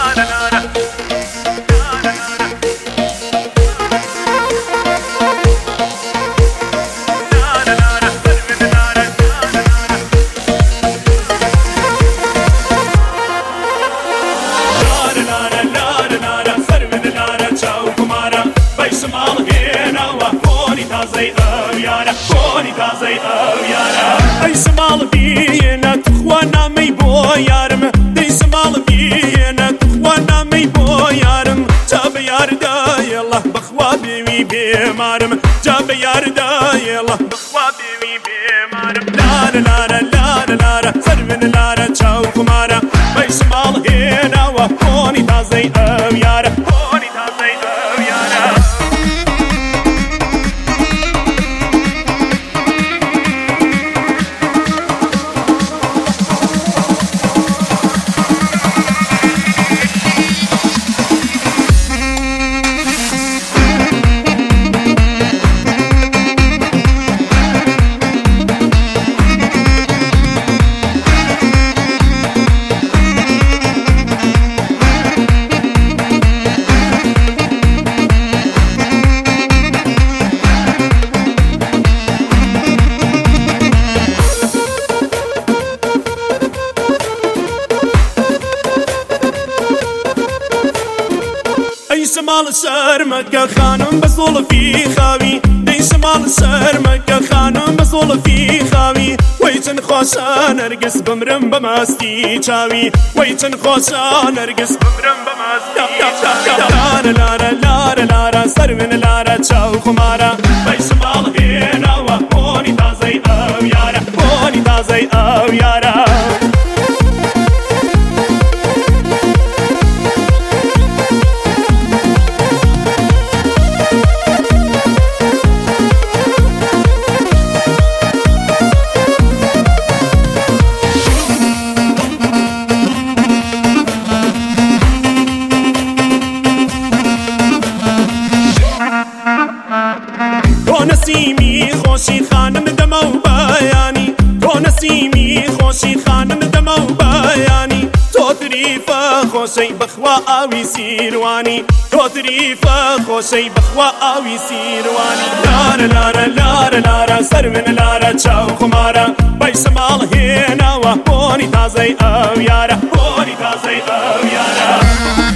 ئەی سماڵ بێنە توخوا نامەی بۆ یارم دەی سماڵ بێنە توخوا نامەی بۆ یارم جا بە یاردایەڵە بەخوا بێوی بێمارم جا بە یاردایەڵە بەخوا بێوی بێمارم لارە لارە لارە لارە سەرمن لارە چاو قمارە ئەی سماڵ هێناوە خۆنی تازەی ئەو یارە خۆنی تازەی ئەو یارە سمال سرمەکە خانم بە زۆڵفی خاوی دەی سمال سرمەکە خانم بە زۆڵفی خاوی وەی چەند خۆشە نەرگس بمرم بە ماستی چاوی وەی چەند خۆشە نەرگس بمرم بە ماستی چاوی لارە لارە لارە لارە سەرمن لارە چاو خمارە وەی سمال هێناوە خۆنی تازەی ئەو یارە خۆنی تازەی ئەو یارە نسیمی خۆشی خانم دەمە و بەیانی تۆ نسیمی خۆشی خانم دەمە و بەیانی تۆ تریفە خۆشەی بەخوا ئاوی سیروانی تۆ تریفە خۆشەی بەخوا ئاوی سیروانی لارە لارە لارە لارە سەرمن لارە چاو خمارە بەی سماڵ هێناوە خۆنی تازەی ئەو یارە خۆنی تازەی ئەو یارە